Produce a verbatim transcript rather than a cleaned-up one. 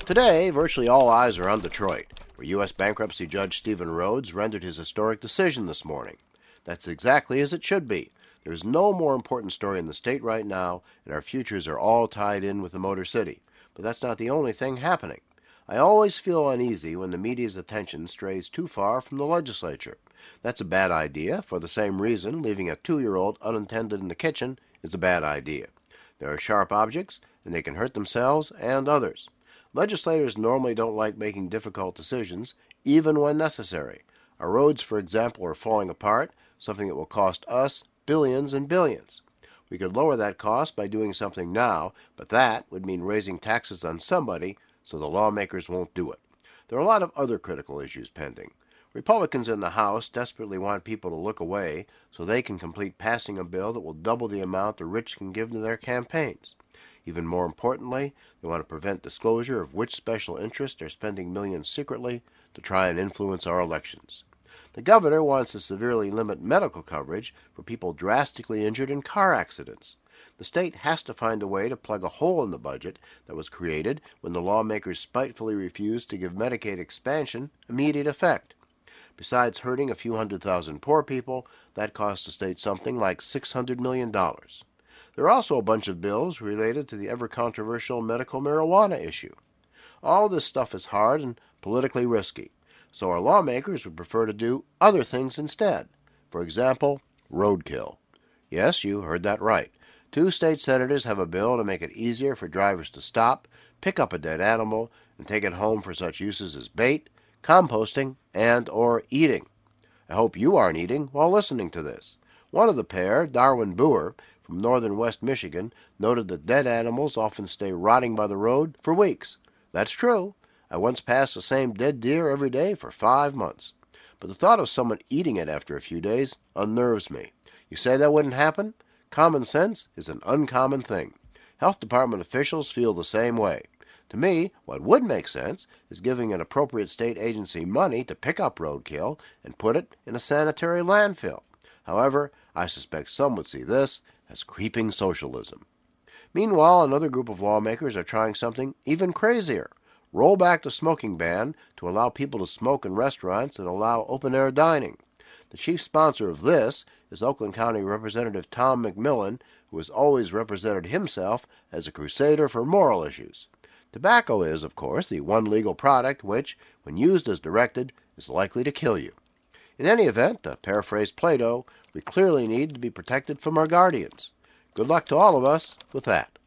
Today, virtually all eyes are on Detroit, where U S bankruptcy judge Stephen Rhodes rendered his historic decision this morning. That's exactly as it should be. There's no more important story in the state right now, and our futures are all tied in with the Motor City. But that's not the only thing happening. I always feel uneasy when the media's attention strays too far from the legislature. That's a bad idea. For the same reason, leaving a two-year-old unattended in the kitchen is a bad idea. There are sharp objects, and they can hurt themselves and others. Legislators normally don't like making difficult decisions, even when necessary. Our roads, for example, are falling apart, something that will cost us billions and billions. We could lower that cost by doing something now, but that would mean raising taxes on somebody, so the lawmakers won't do it. There are a lot of other critical issues pending. Republicans in the House desperately want people to look away so they can complete passing a bill that will double the amount the rich can give to their campaigns. Even more importantly, they want to prevent disclosure of which special interests are spending millions secretly to try and influence our elections. The governor wants to severely limit medical coverage for people drastically injured in car accidents. The state has to find a way to plug a hole in the budget that was created when the lawmakers spitefully refused to give Medicaid expansion immediate effect. Besides hurting a few hundred thousand poor people, that cost the state something like six hundred million dollars. There are also a bunch of bills related to the ever-controversial medical marijuana issue. All this stuff is hard and politically risky, so our lawmakers would prefer to do other things instead. For example, roadkill. Yes, you heard that right. Two state senators have a bill to make it easier for drivers to stop, pick up a dead animal, and take it home for such uses as bait, composting, and or eating. I hope you aren't eating while listening to this. One of the pair, Darwin Boer, from northern West Michigan, noted that dead animals often stay rotting by the road for weeks. That's true. I once passed the same dead deer every day for five months. But the thought of someone eating it after a few days unnerves me. You say that wouldn't happen? Common sense is an uncommon thing. Health department officials feel the same way. To me, what would make sense is giving an appropriate state agency money to pick up roadkill and put it in a sanitary landfill. However, I suspect some would see this as creeping socialism. Meanwhile, another group of lawmakers are trying something even crazier. Roll back the smoking ban to allow people to smoke in restaurants and allow open-air dining. The chief sponsor of this is Oakland County Representative Tom McMillan, who has always represented himself as a crusader for moral issues. Tobacco is, of course, the one legal product which, when used as directed, is likely to kill you. In any event, to paraphrase Plato, we clearly need to be protected from our guardians. Good luck to all of us with that.